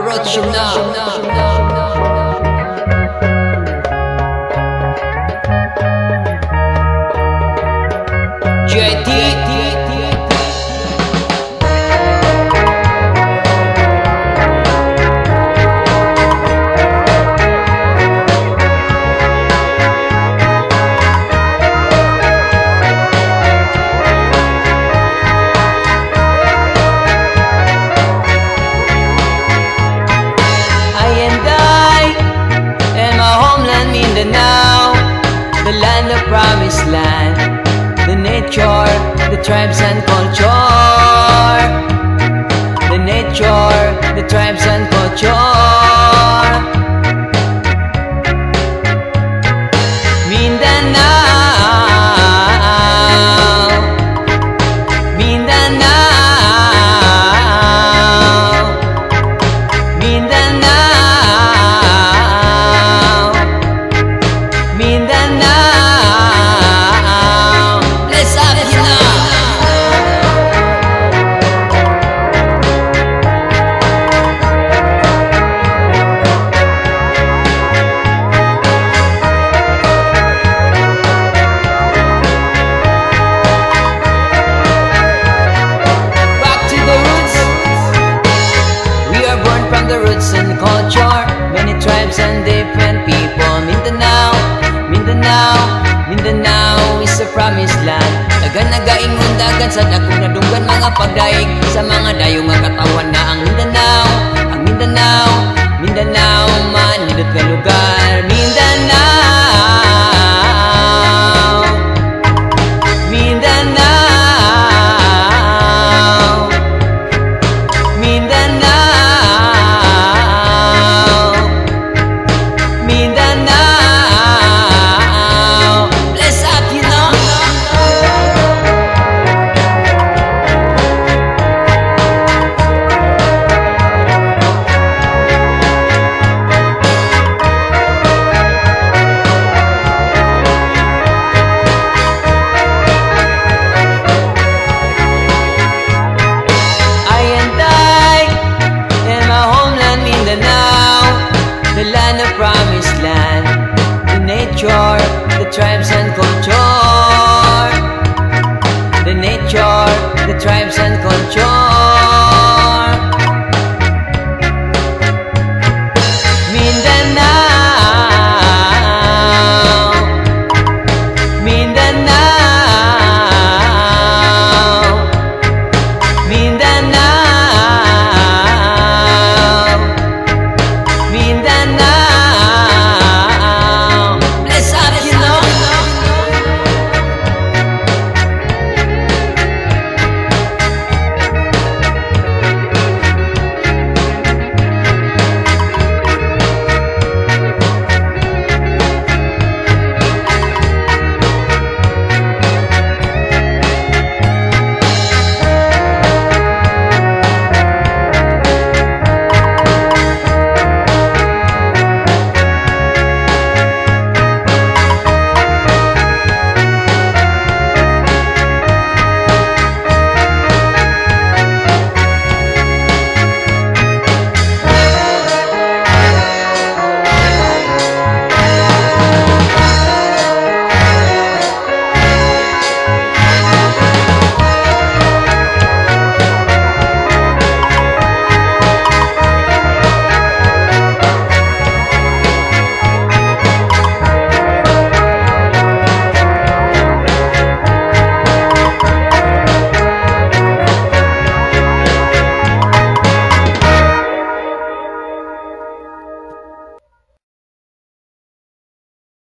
Production JT. Mindanao, the land of promised land, the nature, the tribes and culture, the nature, the tribes and culture. Mindanao, Mindanao, Mindanao. The roots and culture, many tribes and different people. Mindanao, Mindanao, Mindanao is a promised land. Dagan nagaingon dagan sa dakong nadunggan mga pagdaig, sa mga dayong nga katawan na ang Mindanao.